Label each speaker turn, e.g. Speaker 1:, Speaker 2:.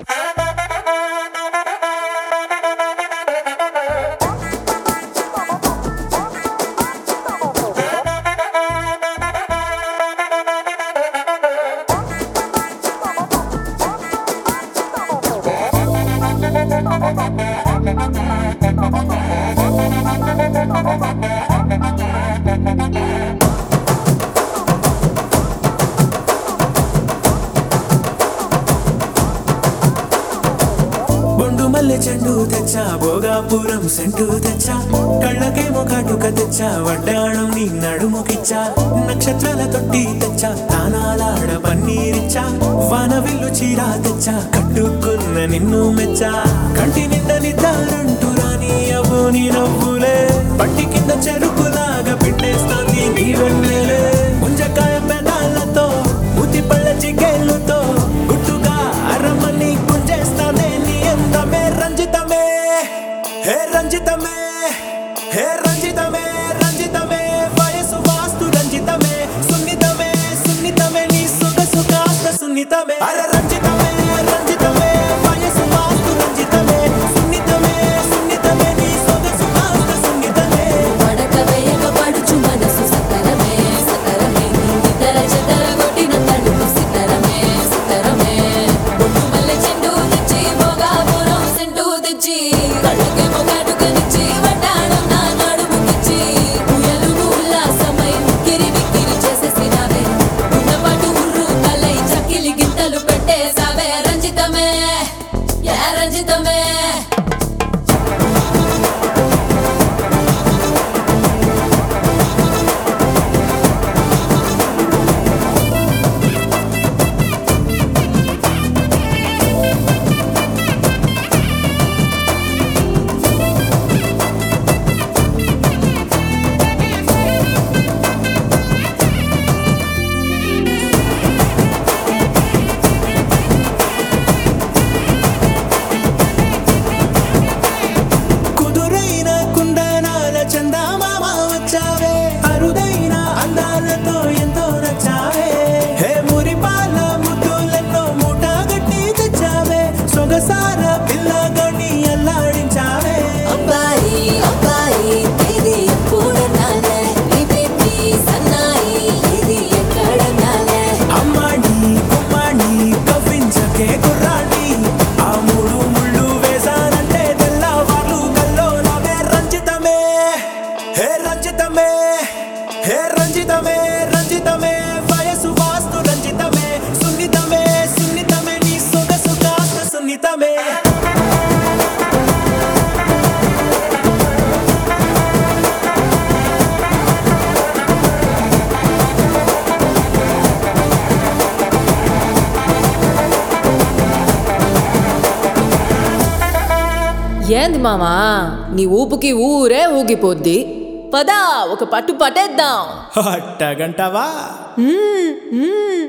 Speaker 1: మల్లె చెండు తెచ్చా భోగాపురం సెంటు తెచ్చా కళ్ళకేమో కాటుక తెచ్చా వడ్డాణం నీ నడుముకిచ్చా నక్షత్రాల తొట్టి తెచ్చా తానాలాడ పన్నీరిచ్చా వానవిల్లు చీరా తెచ్చా కట్టుకున్న నిన్ను మెచ్చా కంటి నిండా నిద్దారంటూ రాని అవ్వు నీ నవ్వులే పట్టి కింద చెరుకులాగా పిండేస్తాంది నీ వెన్నెలే ముంజకాయ పెదాలతో మూతి పళ్ళ చికేళ్ళుతో గుట్టుగా అరమని గుంజేస్తానే నీ అందమే రంజితమే హే రంజితమే హే రంజితమే రంజితమే వయసు వాస్తు రంజితమే సున్నితమే సున్నితమే నీ సొగసు కాస్త సున్నితమే అరే రంజితమే రంజితమే వయసు వాస్తు రంజితమే సున్నితమే సున్నితమే నీ సొగసు కాస్త సున్నితమే
Speaker 2: పడక వేయక పడుచు మనసు సతరమే సతరమే ఇతర చెతర కొట్టిన తడుపు సితరమే సితరమే బొట్టు మల్లె చెండు తెచ్చి భోగాపురం సెంటు తెచ్చి కళ్ళకే మొగాటుకనిచ్చి వడ్డాణం నా నడుముకిచ్చి ఉయ్యలుగు ఉల్లాసమై కిరి బిక్కిరి చేసేసినావే ఉన్నపాటు ఉర్రు కలై చక్కిలి గింతలు పెట్టేసావే రంజితమే యా రంజితమే
Speaker 1: కుదురైన కుందనాల చందమామ వచ్చావే అరుదైన అందాలతో ఎంతో నచ్చావే హే మురిపాల ముద్దులెన్నో మూట గట్టి తెచ్చావే సొగసార పిల్లగని అల్లాడించావే
Speaker 2: అబ్బాయి అబ్బాయి ఇది ఎప్పుడన్నాలే ఇది సన్నాయి ఇది ఎక్కడన్నాలే
Speaker 1: అమ్మాడి కుమ్మాడి కవ్వించకే కుర్రాడి ఆ మూడు ముళ్ళు వేసానంటే తెల్లవార్లు కల్లో నవే రంజితమే హే రంజితమే హే రంజితమే రంజితమే వయసు వాస్తు రంజితమే సున్నితమే సున్నితమే నీ సొగసు కాస్త సున్నితమే
Speaker 3: ఏంది మామా నీ ఊపుకి ఊరే ఊగిపోద్ది పదా ఒక పట్టు పట్టేద్దాం
Speaker 1: అట్టగంటావా
Speaker 3: మ్మ్, మ్మ్.